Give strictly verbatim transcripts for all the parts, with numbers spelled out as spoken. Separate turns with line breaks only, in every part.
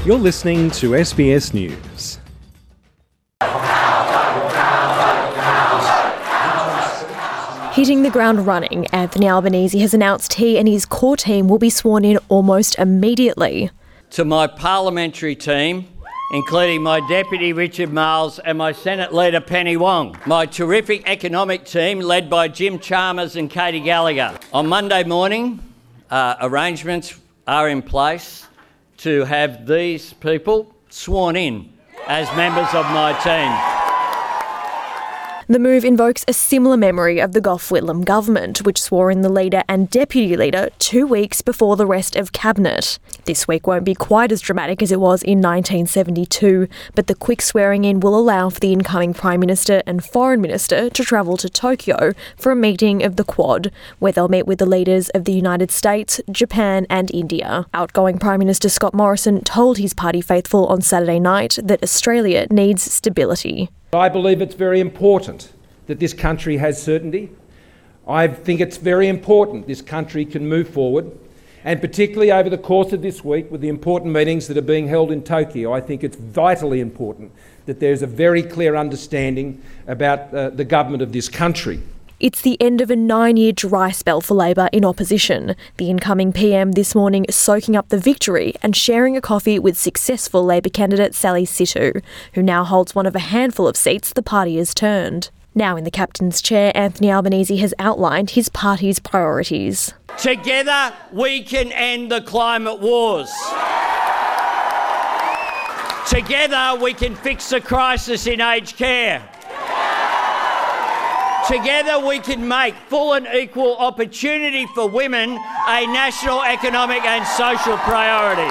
You're listening to S B S News.
Hitting the ground running, Anthony Albanese has announced he and his core team will be sworn in almost immediately.
To my parliamentary team, including my Deputy Richard Marles and my Senate Leader Penny Wong, my terrific economic team led by Jim Chalmers and Katie Gallagher. On Monday morning, uh, arrangements are in place to have these people sworn in as members of my team.
The move invokes a similar memory of the Gough Whitlam government, which swore in the leader and deputy leader two weeks before the rest of cabinet. This week won't be quite as dramatic as it was in nineteen seventy-two, but the quick swearing in will allow for the incoming Prime Minister and Foreign Minister to travel to Tokyo for a meeting of the Quad, where they'll meet with the leaders of the United States, Japan and India. Outgoing Prime Minister Scott Morrison told his party faithful on Saturday night that Australia needs stability.
I believe it's very important that this country has certainty. I think it's very important this country can move forward, and particularly over the course of this week with the important meetings that are being held in Tokyo, I think it's vitally important that there's a very clear understanding about uh, the government of this country.
It's the end of a nine-year dry spell for Labor in opposition. The incoming P M this morning soaking up the victory and sharing a coffee with successful Labor candidate Sally Situ, who now holds one of a handful of seats the party has turned. Now in the captain's chair, Anthony Albanese has outlined his party's priorities.
Together we can end the climate wars. Together we can fix the crisis in aged care. Together we can make full and equal opportunity for women a national economic and social priority.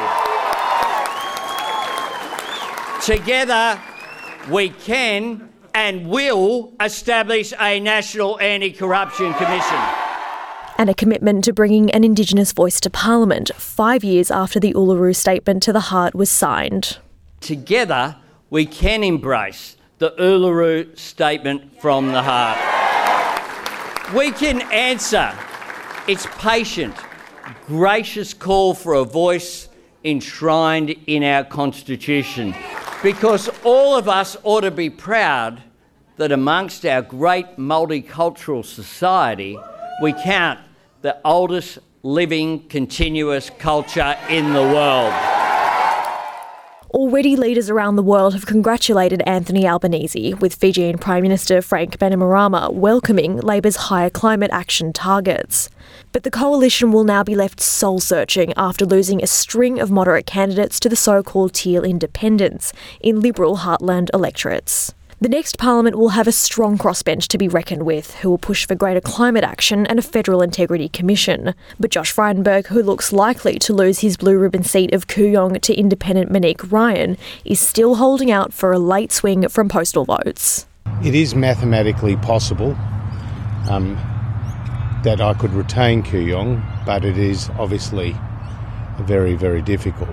Together we can and will establish a National Anti-Corruption Commission.
And a commitment to bringing an Indigenous voice to Parliament five years after the Uluru Statement to the Heart was signed.
Together we can embrace the Uluru Statement from the Heart. We can answer its patient, gracious call for a voice enshrined in our Constitution, because all of us ought to be proud that amongst our great multicultural society, we count the oldest living continuous culture in the world.
Already leaders around the world have congratulated Anthony Albanese, with Fijian Prime Minister Frank Bainimarama welcoming Labor's higher climate action targets. But the coalition will now be left soul-searching after losing a string of moderate candidates to the so-called Teal independents in Liberal heartland electorates. The next Parliament will have a strong crossbench to be reckoned with, who will push for greater climate action and a Federal Integrity Commission. But Josh Frydenberg, who looks likely to lose his blue ribbon seat of Kooyong to independent Monique Ryan, is still holding out for a late swing from postal votes.
It is mathematically possible um, that I could retain Kooyong, but it is obviously very, very difficult.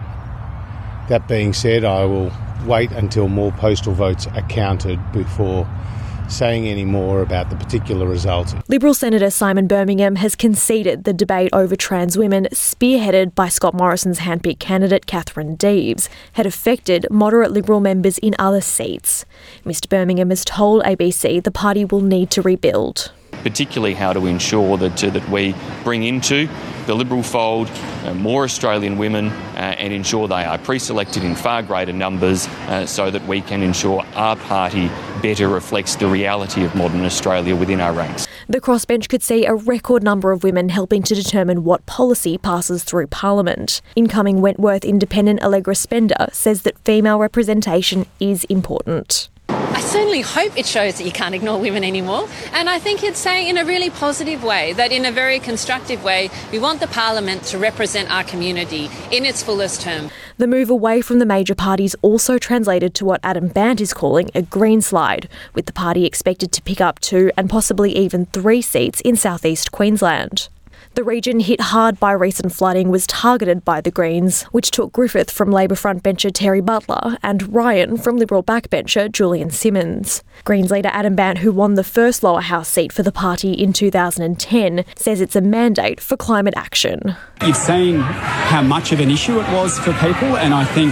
That being said, I will wait until more postal votes are counted before saying any more about the particular results.
Liberal Senator Simon Birmingham has conceded the debate over trans women, spearheaded by Scott Morrison's handpicked candidate Catherine Deves, had affected moderate Liberal members in other seats. Mr Birmingham has told A B C the party will need to rebuild.
Particularly how to ensure that uh, that we bring into the Liberal fold uh, more Australian women uh, and ensure they are pre-selected in far greater numbers uh, so that we can ensure our party better reflects the reality of modern Australia within our ranks.
The crossbench could see a record number of women helping to determine what policy passes through Parliament. Incoming Wentworth independent Allegra Spender says that female representation is important.
I certainly hope it shows that you can't ignore women anymore, and I think it's saying in a really positive way, that in a very constructive way, we want the Parliament to represent our community in its fullest term.
The move away from the major parties also translated to what Adam Bandt is calling a green slide, with the party expected to pick up two and possibly even three seats in southeast Queensland. The region hit hard by recent flooding was targeted by the Greens, which took Griffith from Labor frontbencher Terry Butler and Ryan from Liberal backbencher Julian Simmons. Greens leader Adam Bandt, who won the first lower house seat for the party in two thousand ten, says it's a mandate for climate action.
You've seen how much of an issue it was for people, and I think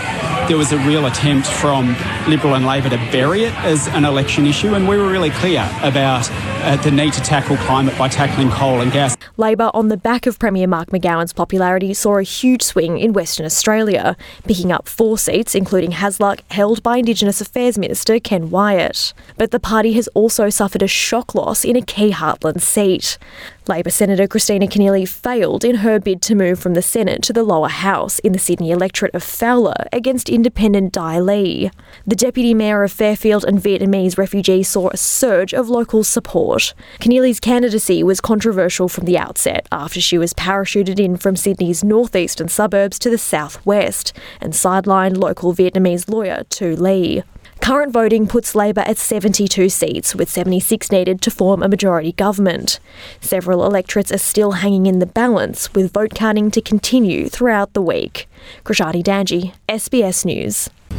there was a real attempt from Liberal and Labor to bury it as an election issue, and we were really clear about uh, the need to tackle climate by tackling coal and gas.
Labor, on the back of Premier Mark McGowan's popularity, saw a huge swing in Western Australia, picking up four seats, including Hasluck, held by Indigenous Affairs Minister Ken Wyatt. But the party has also suffered a shock loss in a key heartland seat. Labor Senator Christina Keneally failed in her bid to move from the Senate to the lower house in the Sydney electorate of Fowler against independent Dai Lee. The Deputy Mayor of Fairfield and Vietnamese refugee saw a surge of local support. Keneally's candidacy was controversial from the outset after she was parachuted in from Sydney's northeastern suburbs to the southwest and sidelined local Vietnamese lawyer Tu Lee. Current voting puts Labor at seventy-two seats, with seventy-six needed to form a majority government. Several electorates are still hanging in the balance, with vote counting to continue throughout the week. Krishani Danji, S B S News.